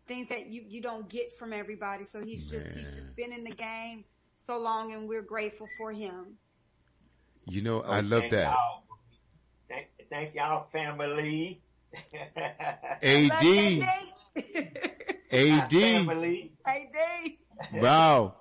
things that you don't get from everybody. So he's just been in the game so long, and we're grateful for him. You know, I love that. Thank y'all, family. AD. AD. Wow.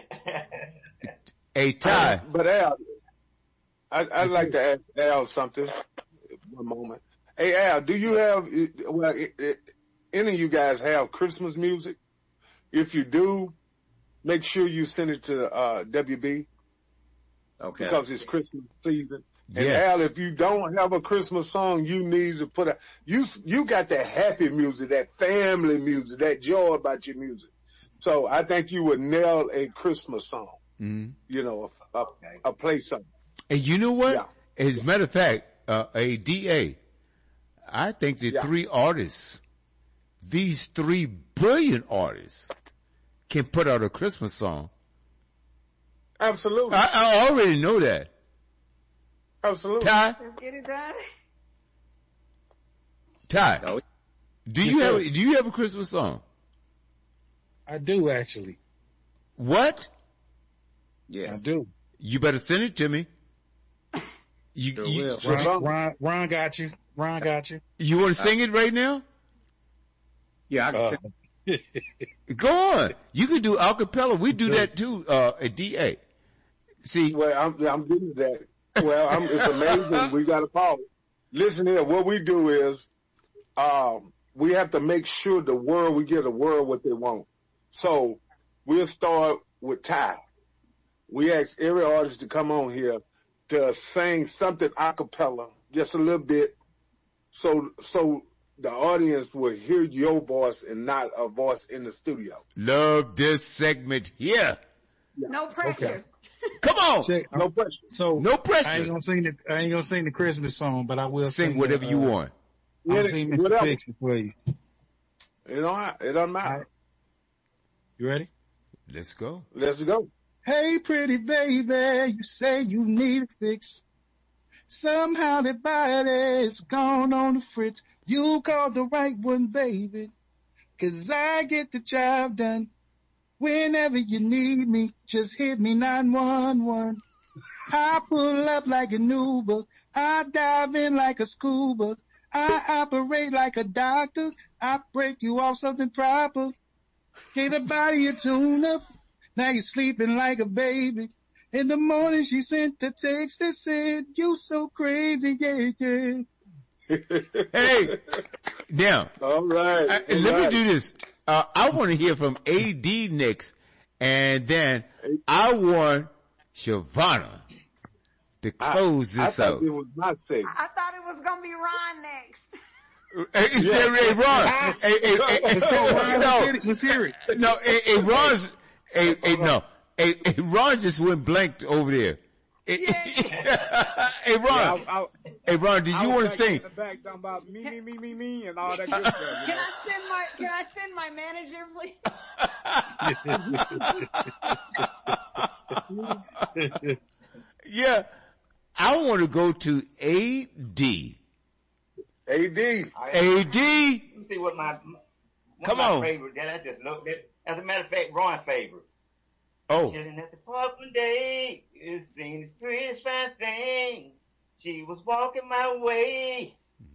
Hey, Ty. But Al, I'd like to ask Al something. One moment. Hey, Al, do you have, any of you guys have Christmas music? If you do, make sure you send it to WB. Okay. Because it's Christmas season. And Yes. Al, if you don't have a Christmas song, you need to put you got that happy music, that family music, that joy about your music. So I think you would nail a Christmas song. Mm-hmm. You know, a play song. And you know what? Yeah. As a matter of fact, a DA, I think the three artists, these three brilliant artists, can put out a Christmas song. Absolutely. I already know that. Absolutely. Ty? Get it done. Ty? No. Do you have a Christmas song? I do, actually. What? Yes. I do. You better send it to me. Ron got you. Ron got you. You want to sing it right now? Yeah, I can sing. Go on. You can do acapella. We do that too, at DA. See. Well, I'm getting that. Well, it's amazing. We got a call. Listen here. What we do is, we have to make sure we get the world what they want. So we'll start with Ty. We ask every artist to come on here to sing something a cappella, just a little bit, so the audience will hear your voice and not a voice in the studio. Love this segment here. Yeah. No pressure. Okay. Come on. No pressure. So No pressure. I ain't gonna sing the Christmas song, but I will Sing whatever you want. I'll sing Mr. Pixie for you. It don't matter. Right. You ready? Let's go. Let's go. Hey, pretty baby, you say you need a fix. Somehow that body's gone on the fritz. You called the right one, baby, 'cause I get the job done. Whenever you need me, just hit me 911. I pull up like an Uber. I dive in like a scuba. I operate like a doctor. I break you off something proper. Gave the body a tune-up. Now you're sleeping like a baby. In the morning she sent a text that said, you so crazy, yeah, yeah. Hey, now. All right. Let me do this. I want to hear from AD next, and then I want Shavonna to close this I out. thought it was my segment. I thought it was gonna be Ron next. Hey, Ron. Let's hear it. No, Ron just went blank over there. Hey, Ron. Hey, Ron, did you want to sing? Back talking about me, and all that good stuff. Can I send my manager, please? Yeah. I want to go to AD. AD. Let me see what my Come on. favorite that I just looked at. As a matter of fact, Ron's favorite. Oh. Chilling at the park one day, you seen this pretty fine thing. She was walking my way.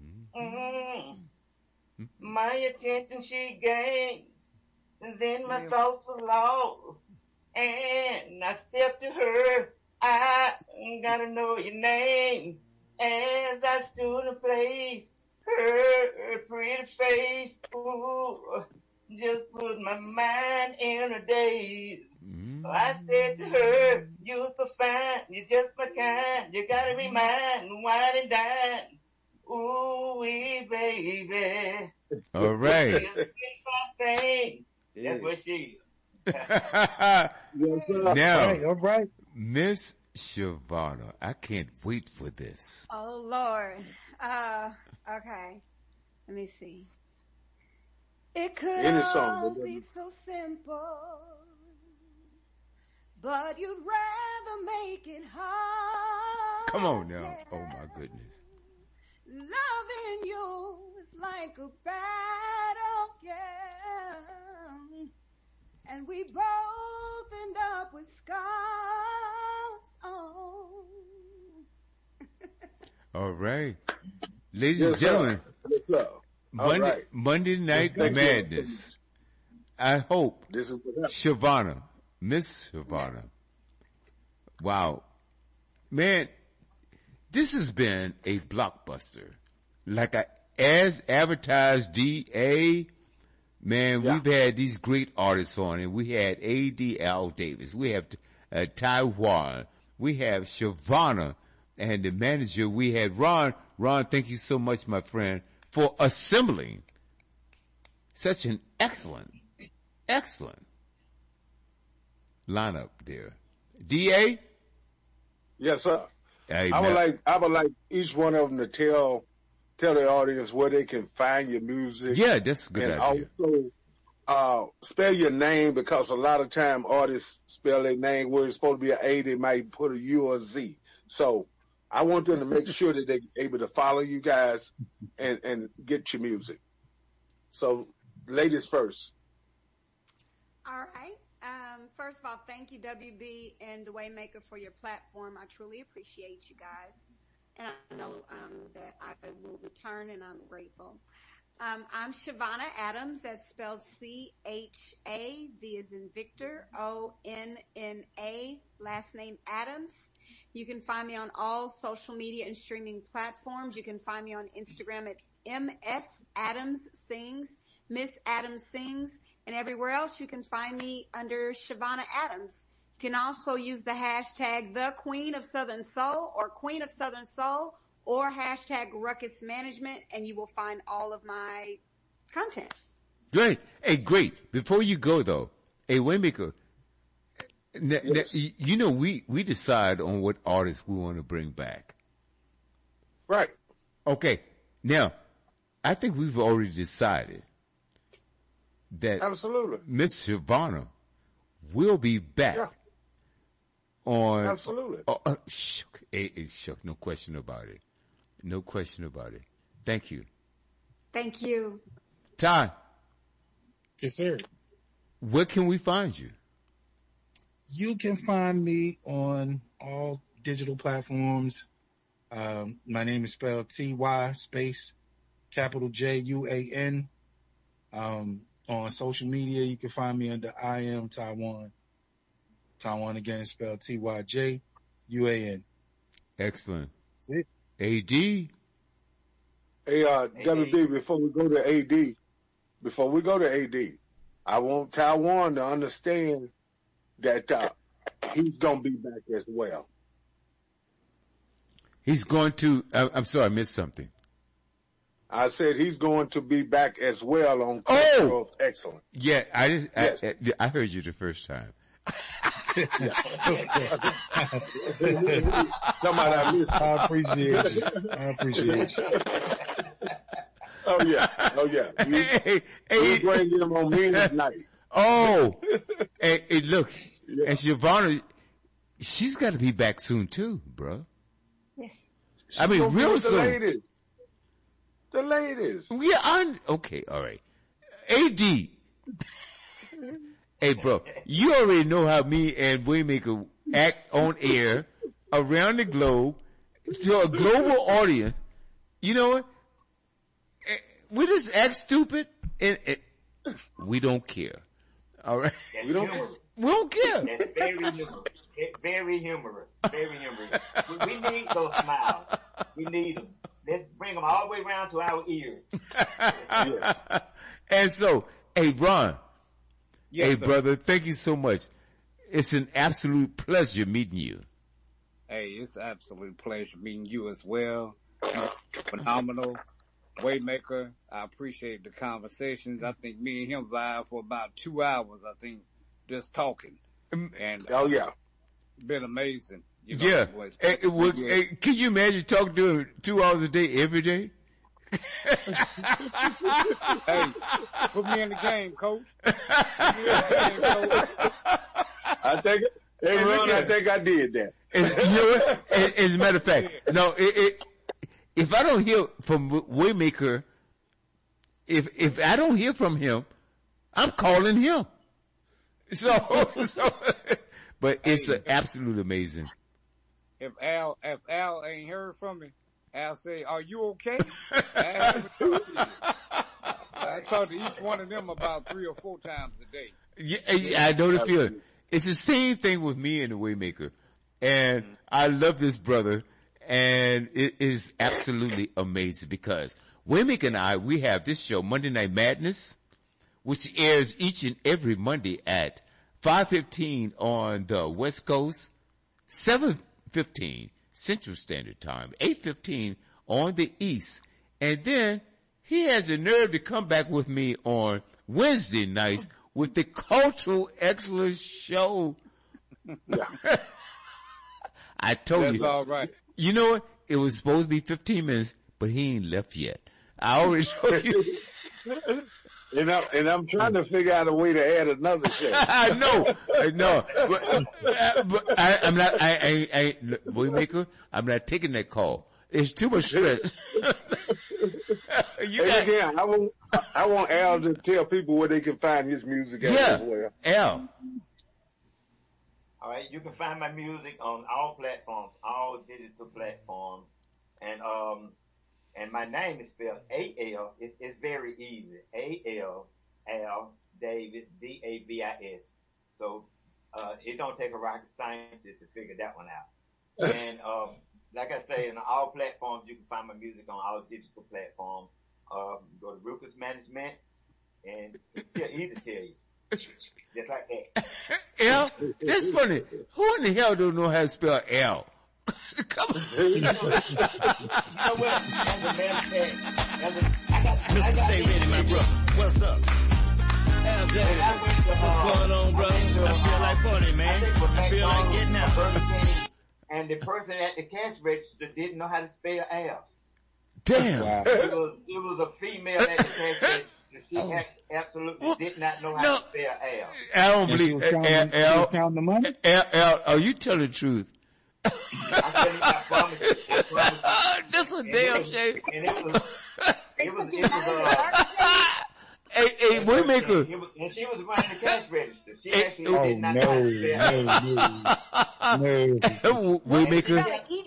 My attention she gained. And then my thoughts were lost. And I stepped to her. I gotta know your name. As I stood in place, her pretty face, ooh, just put my mind in a daze. So I said to her, you're so fine, you're just my kind, you gotta be mine, wine and dine. Ooh, wee baby. All right. That's what she is. Now, All right. Miss Shavonna, I can't wait for this. Oh Lord. Okay. Let me see. It could all be so simple, but you'd rather make it hard. Come on now. Oh my goodness. Loving you is like a battle, yeah. And we both end up with scars on. All right. Ladies and gentlemen, Monday Night Madness. I hope this is Shavonna, Miss Shavonna. Wow. Man, this has been a blockbuster. As advertised, DA, man, we've had these great artists on it. We had A.D. Al Davis. We have Taiwan. We have Shavonna. And the manager, we had Ron. Ron, thank you so much, my friend, for assembling such an excellent lineup there. DA? Yes, sir. Hey, I would like each one of them to tell the audience where they can find your music. Yeah, that's a good idea. And also, spell your name, because a lot of time artists spell their name where it's supposed to be an A, they might put a U or a Z. So I want them to make sure that they're able to follow you guys and get your music. So, ladies first. All right. First of all, thank you, WB and The Waymaker, for your platform. I truly appreciate you guys. And I know that I will return, and I'm grateful. I'm Shavonna Adams. That's spelled C-H-A, V as in Victor, O-N-N-A, last name Adams. You can find me on all social media and streaming platforms. You can find me on Instagram at MS Adams Sings, Miss Adams Sings, and everywhere else you can find me under Shavonna Adams. You can also use the hashtag The Queen of Southern Soul or Queen of Southern Soul or hashtag Ruckus Management, and you will find all of my content. Great. Hey, great. Before you go, though, hey, Waymaker, you know, we decide on what artists we want to bring back. Right. Okay. Now, I think we've already decided that absolutely Miss Shavonna will be back on. Absolutely. No question about it. No question about it. Thank you. Thank you. Ty. Yes, sir. Where can we find you? You can find me on all digital platforms. My name is spelled T-Y space capital J-U-A-N. On social media, you can find me under I Am Taiwan. Taiwan again is spelled T-Y-J-U-A-N. Excellent. That's it. A.D. Hey, WB, before we go to AD, I want Taiwan to understand that he's going to be back as well. He's going to, I'm sorry, I missed something. I said he's going to be back as well on Culture of Excellence. Yeah, I heard you the first time. I appreciate you. Oh yeah. We bring him on Meanest Night. Oh, hey, look, and Shavonna, she's got to be back soon too, bro. Yes. I mean, real soon. The ladies. Yeah, okay, all right. A.D. Hey, bro, you already know how me and Waymaker act on air around the globe to a global audience. You know what? We just act stupid and we don't care. All right? We don't care. It's very humorous. Very humorous. We need those smiles. We need them. Let's bring them all the way around to our ears. And so, hey, Ron. Yes, hey, sir. brother, thank you so much. It's an absolute pleasure meeting you. Hey, it's an absolute pleasure meeting you as well. Phenomenal. Waymaker, I appreciate the conversations. I think me and him vibe for about 2 hours, I think, just talking. And been amazing. You know, Hey, can you imagine talking to him 2 hours a day, every day? Hey, put me in the game, coach. I think, Ron, I think I did that. As a matter of fact, no, if I don't hear from Waymaker, if I don't hear from him, I'm calling him. So, but it's absolutely amazing. If Al ain't heard from me, Al say, "Are you okay?" I talk to each one of them about 3 or 4 times a day. Yeah, I know the feeling. It's the same thing with me and the Waymaker. And I love this brother, and it is absolutely amazing because Waymaker and I, we have this show, Monday Night Madness, which airs each and every Monday at 5:15 on the West Coast, 7:15 Central Standard Time, 8:15 on the East. And then he has the nerve to come back with me on Wednesday nights with the Cultural Excellence Show. I told That's you. all right. You know what? It was supposed to be 15 minutes, but he ain't left yet. I already told you. And I'm trying to figure out a way to add another show. I know. But I'm not, Waymaker, I'm not taking that call. It's too much stress. Again, I want Al to tell people where they can find his music at as well. Al. All right, you can find my music on all platforms, all digital platforms, and my name is spelled A-L. It's very easy. A-L, Al, Davis, D-A-V-I-S. So it don't take a rocket scientist to figure that one out. And like I say, in all platforms, you can find my music on all digital platforms. Go to Rufus Management, and it's easy to tell you. Just like that. L? That's funny. Who in the hell don't know how to spell L? Come on. You know what? Mr. Stay Ready, my brother. What's up? Al Davis. What's going on, brother? I feel like party, man. I feel like getting out. And the person at the cash register didn't know how to spell Al. Damn. Wow. It was a female at the cash register. She absolutely did not know how to spell Al. I don't believe Al. Al, are you telling the truth? I promise you. That's a damn shame. And it was Hey, Waymaker. And she was running the cash register. She actually did not know how to spell No. Waymaker.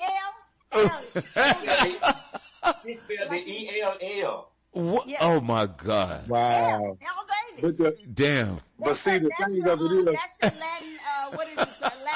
She spelled the E-L-L. What? Yeah. Oh my God. Wow. Al Davis. Damn. But see, the thing of it is, That's the Latin, what is it?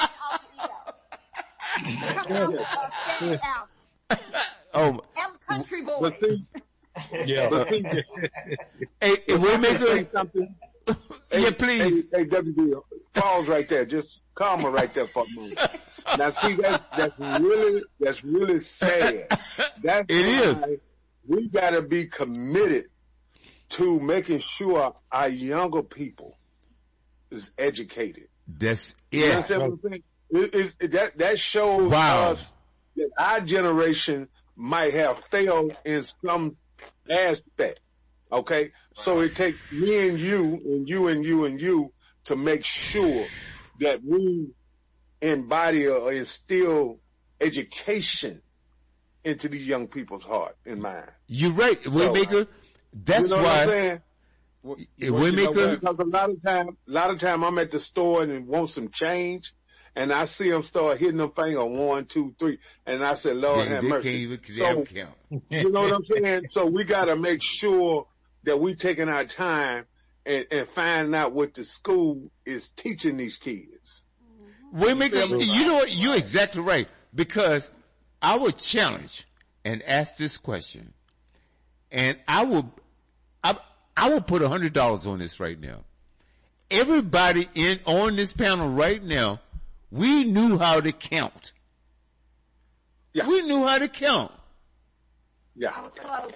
Latin alphabet. Oh. L country boy. but see, Yeah. but see, Hey, say Waymaker. something. Yeah, please. Hey, WB, pause right there. Just calm her right there for a moment. Now, see, that's really sad. That's It is. why we got to be committed to making sure our younger people is educated. That's You it. understand what I'm saying? That shows Wow. us that our generation might have failed in some aspect. Okay? So it takes me and you and you and you and you to make sure that we embody or instill education into these young people's heart and mind. You're right, Waymaker. That's You know what I'm why. saying? Waymaker. Because a lot of time I'm at the store and want some change, and I see them start hitting them finger 1, 2, 3, and I said, Lord have They mercy. can't even So, count. you know what I'm saying? So we got to make sure that we taking our time and finding out what the school is teaching these kids. Waymaker, you know what? You're exactly right. Because I would challenge and ask this question, and I will put $100 on this right now. Everybody on this panel right now, we knew how to count. Yeah. We knew how to count. Yeah. Close.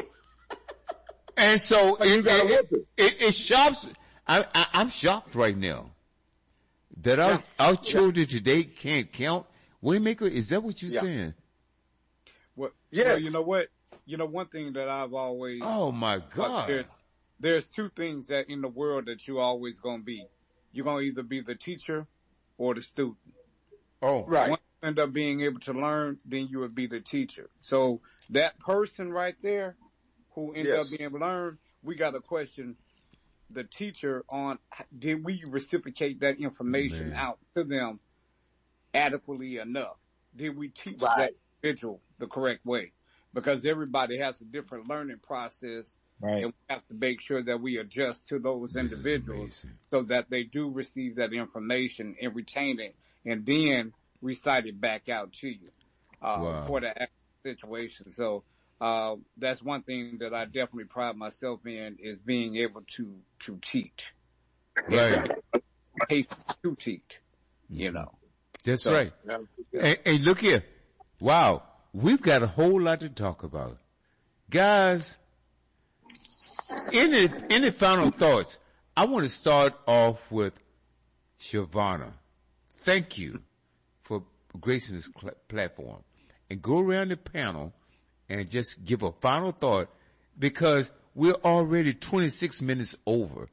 And so you gotta whip it shocks. I'm shocked right now that our children today can't count. Waymaker, is that what you're saying? Well, Yeah. well, you know what? You know, one thing that I've always, Oh my God. there's two things that in the world that you always gonna be. You're gonna either be the teacher or the student. Oh, Right. Once you end up being able to learn, then you would be the teacher. So that person right there who ends Yes. up being learned, we got to question the teacher on, did we reciprocate that information Man. out to them adequately enough? Did we teach Right. that individual the correct way? Because everybody has a different learning process, Right. and we have to make sure that we adjust to those This is individuals amazing. so that they do receive that information and retain it, and then recite it back out to you Wow. for the actual situation. So that's one thing that I definitely pride myself in, is being able to teach, Right. patience to teach. You know, That's So- right. Yeah. Hey, look here. Wow. We've got a whole lot to talk about. Guys, any final thoughts? I want to start off with Shavana. Thank you for gracing this platform. And go around the panel and just give a final thought, because we're already 26 minutes over.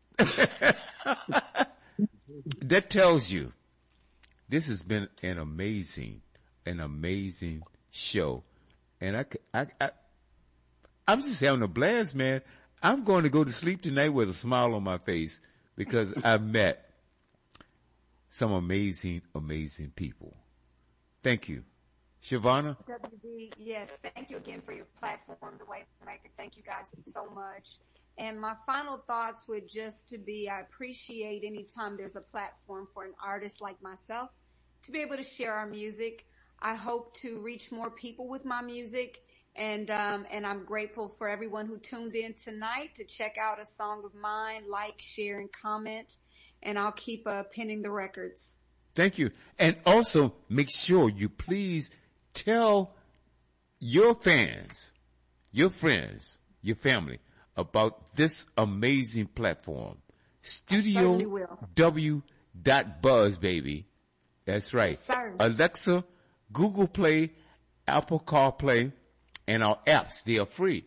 That tells you this has been an amazing show. And I'm just having a blast, man. I'm going to go to sleep tonight with a smile on my face, because I met some amazing people. Thank you. Shavana? WB, yes, thank you again for your platform, The Waymaker. Thank you guys so much. And my final thoughts would just to be, I appreciate anytime there's a platform for an artist like myself to be able to share our music. I hope to reach more people with my music. And I'm grateful for everyone who tuned in tonight to check out a song of mine, like, share, and comment. And I'll keep pinning the records. Thank you. And also make sure you please tell your fans, your friends, your family about this amazing platform. certainly will. StudioW.Buzz, baby. That's right. Yes, sir. Alexa, Google Play, Apple CarPlay, and our apps. They are free.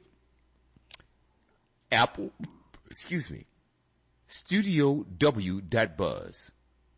StudioW.Buzz.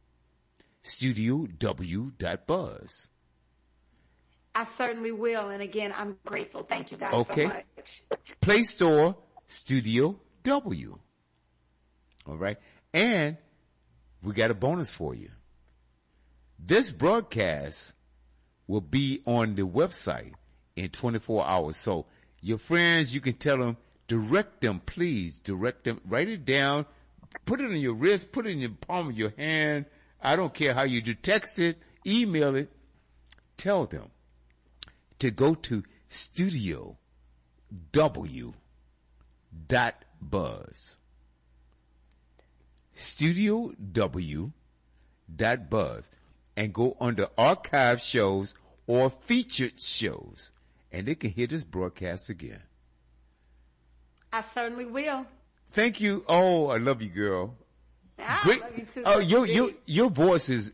StudioW.Buzz. I certainly will. And again, I'm grateful. Thank you guys Okay. so much. Play Store, Studio W. All right. And we got a bonus for you. This broadcast will be on the website in 24 hours. So your friends, you can tell them, direct them, please. Direct them. Write it down. Put it on your wrist. Put it in the palm of your hand. I don't care how you do. Text it. Email it. Tell them to go to StudioW.Buzz. StudioW.Buzz. And go under archive shows or featured shows. And they can hear this broadcast again. I certainly will. Thank you. Oh, I love you, girl. I Great. love you too. Oh, WB. your voice is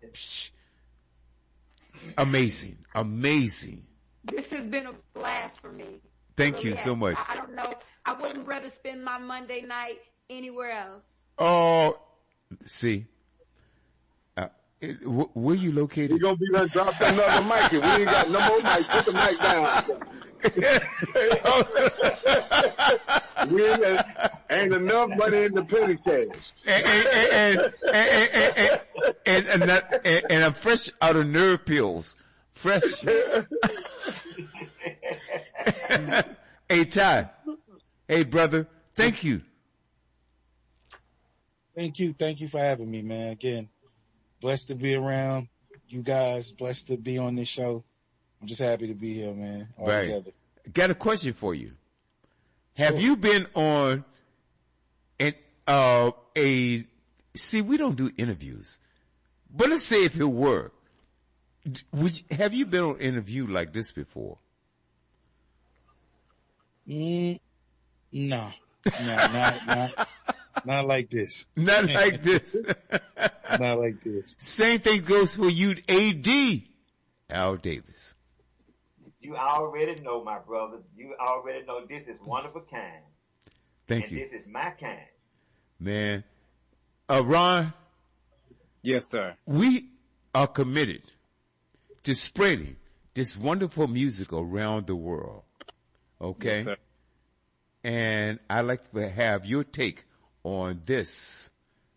amazing. Amazing. This has been a blast for me. Thank you so much. I don't know. I wouldn't rather spend my Monday night anywhere else. Oh, see. Where you located? We're going to be done dropped another mic. If we ain't got no more mic, put the mic down. We ain't enough money in the petty cash. And I'm fresh out of nerve pills. Fresh. Hey, Ty. Hey, brother. Thank you. Thank you. Thank you for having me, man. Again, blessed to be around you guys. Blessed to be on this show. I'm just happy to be here, man. All Right. together. Got a question for you. Sure. Have you been on see, we don't do interviews, but let's say if it were, have you been on an interview like this before? No, not like this. Not like this. Not like this. Same thing goes for you, AD, Al Davis. You already know, my brother. You already know this is one of a kind. Thank and you, this is my kind. man. Ron, yes, sir. we are committed to spreading this wonderful music around the world. Okay? Yes, sir. And I'd like to have your take on this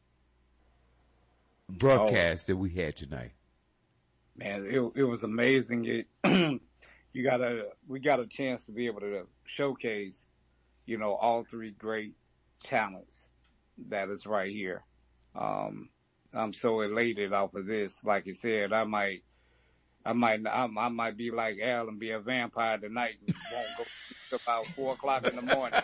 broadcast that we had tonight? Man, it was amazing. We got a chance to be able to showcase, all three great talents that is right here. I'm so elated off of this. Like you said, I might be like Al and be a vampire tonight and won't go to about 4:00 in the morning.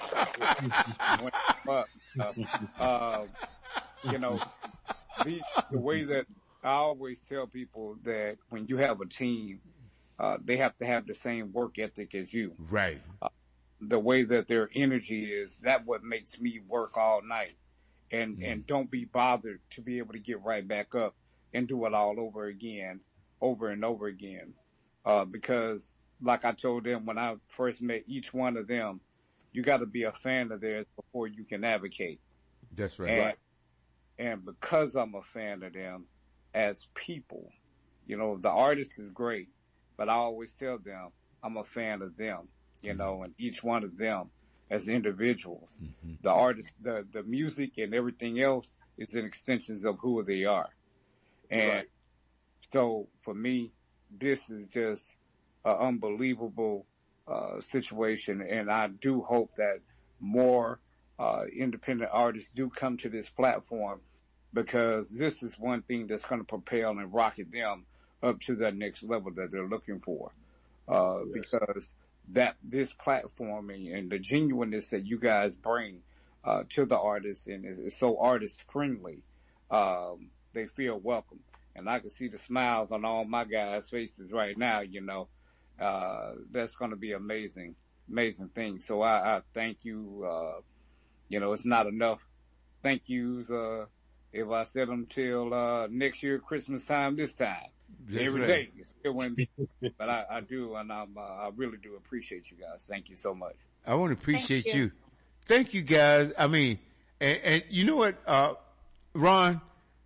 The way that I always tell people that when you have a team, they have to have the same work ethic as you. Right. The way that their energy is, that what makes me work all night. And don't be bothered to be able to get right back up and do it all over again, over and over again. Because like I told them when I first met each one of them, you got to be a fan of theirs before you can advocate. That's right. And because I'm a fan of them as people, the artist is great, but I always tell them I'm a fan of them, and each one of them as individuals. Mm-hmm. The artist, the music and everything else is an extensions of who they are. And so for me, this is just an unbelievable situation. And I do hope that more independent artists do come to this platform, because this is one thing that's going to propel and rocket them up to that next level that they're looking for. Because this platforming and the genuineness that you guys bring to the artists, and it's so artist friendly, they feel welcome. And I can see the smiles on all my guys' faces right now, that's going to be amazing thing. So I thank you. It's not enough thank yous if I said them till next year Christmas time this time. Every day. It still wouldn't be, but I do, and I really do appreciate you guys. Thank you so much. I want to appreciate you. Thank you, guys. I mean, and you know what, Ron?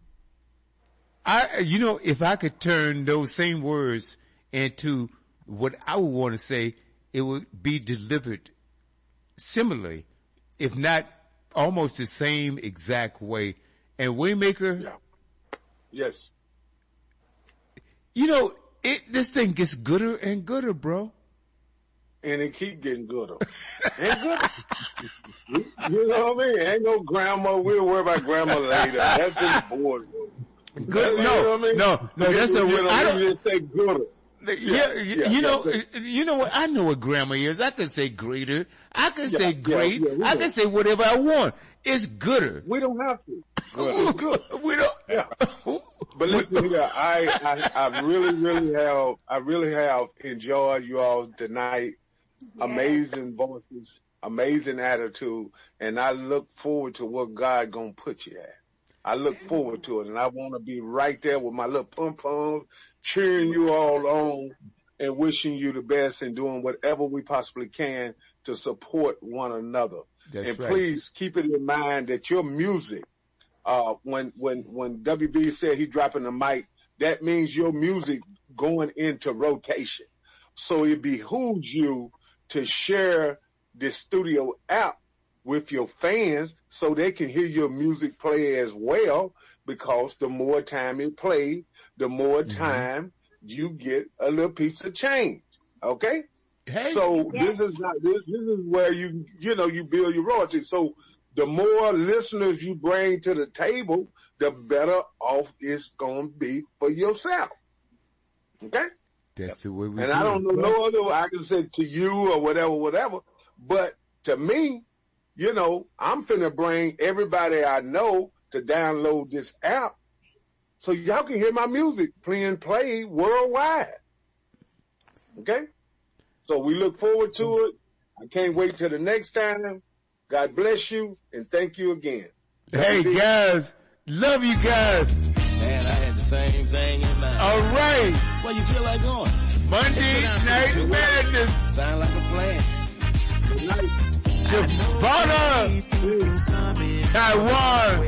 If I could turn those same words into what I would want to say, it would be delivered similarly, if not almost the same exact way. And Waymaker, yes. This thing gets gooder and gooder, bro. And it keep getting gooder and gooder. You know what I mean? Ain't no grandma. We'll worry about grandma later. That's in the boardroom. Good. No. That's the word. I don't just say gooder. You know what? I know what grandma is. I can say greater. I can say great. I can say whatever I want. It's gooder. We don't have to. We don't. Yeah. But listen here, I really have enjoyed you all tonight. Yeah. Amazing voices, amazing attitude, and I look forward to what God gonna put you at. I look forward to it, and I want to be right there with my little pom-pom, cheering you all on and wishing you the best and doing whatever we possibly can to support one another. That's right. Please keep it in mind that your music, when WB said he dropping the mic, that means your music going into rotation. So it behooves you to share the studio app with your fans so they can hear your music play as well, because the more time it plays, the more time you get a little piece of change. Okay? Hey. So this is where you build your royalty. So the more listeners you bring to the table, the better off it's going to be for yourself. Okay? That's the way we do it. And I don't know no other way I can say to you or whatever. But to me, I'm finna bring everybody I know to download this app so y'all can hear my music play worldwide. Okay? So we look forward to it. I can't wait till the next time. God bless you, and thank you again. Hey, guys. Love you guys. Man, I had the same thing in mind. All right. Where you feel like going? Monday Night Madness. Sound like a plan. Good night. Javana, Taiwan,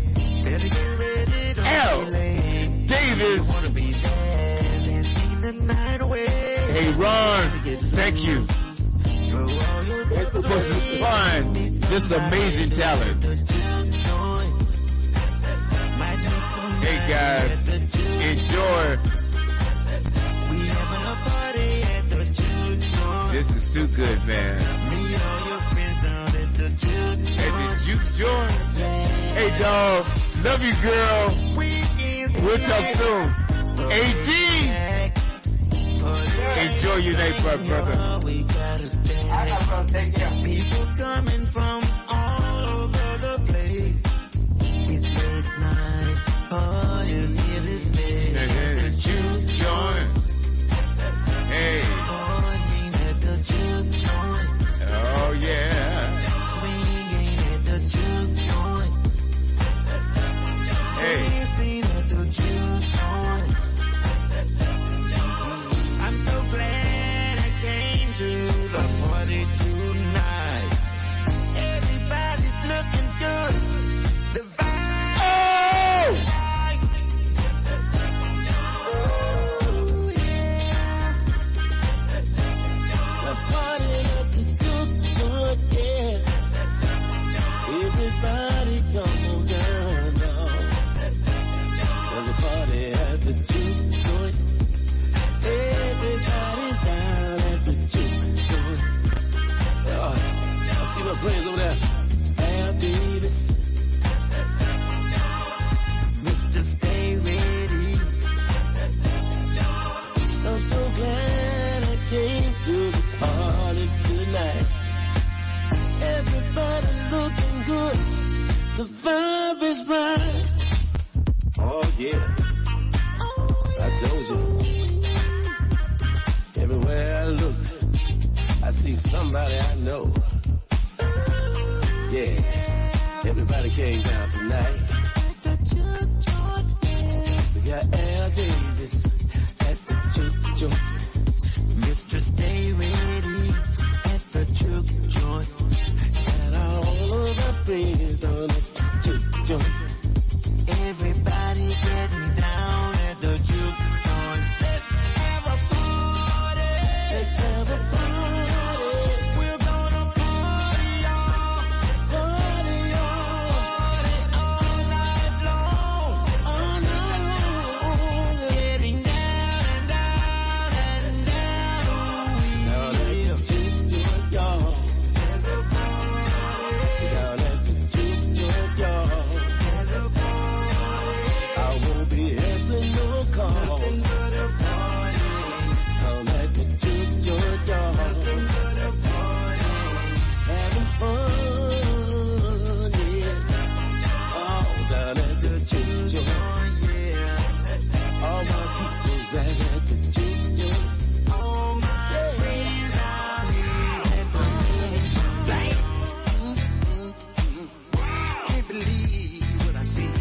L. Davis. Hey, Ron, thank you for supplying this amazing talent. It's too good, man. Meet all your friends down at the juke joint. At the juke joint. Hey, dog. Love you, girl. We'll talk soon. AD. Enjoy your night, brother. I got to take care. People coming from all over the place. It's late night. Oh, you hear this day. The juke joint. Hey. Partying at the juke joint. Oh, yeah. Swinging at the juke joint. Hey. Dancing at the juke joint. I'm so glad I came to the party tonight. Everybody's looking good. The vibe. Oh! Oh, yeah. The party at the juke joint, yeah. Everybody come on down now. There's a party at the juke joint. Everybody's down at the juke joint. Oh, I see my friends over there. Al Davis. Mr. Stay Ready. I'm so glad I came to the party tonight. Everybody looking good. The vibe is right. Oh yeah. I told you. Everywhere I look, I see somebody I know. Yeah. Everybody came down tonight. We got Al Davis at the juke joint. Mr. Stay Ready at the juke joint. And all of our friends down at the juke joint. Everybody getting down at the juke joint. Let's have a party. Let's have a party. We're gonna party, y'all. Party, y'all. Party all night long. All night long. Getting down and down and down. Down at the juke joint, y'all. There's a party. Down at the juke joint, y'all. There's a party. I won't be answering no call. Nothing but a party. Down at the juke joint, y'all. Nothing but a party. Having fun, yeah. Oh, down at the juke joint, yeah. All my people's down at the juke joint. All my friends out here at the juke joint. Can't believe what I see.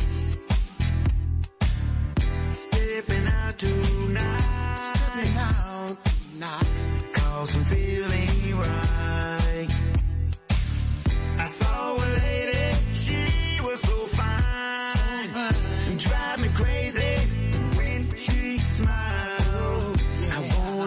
Stepping out tonight. Cause I'm feeling right.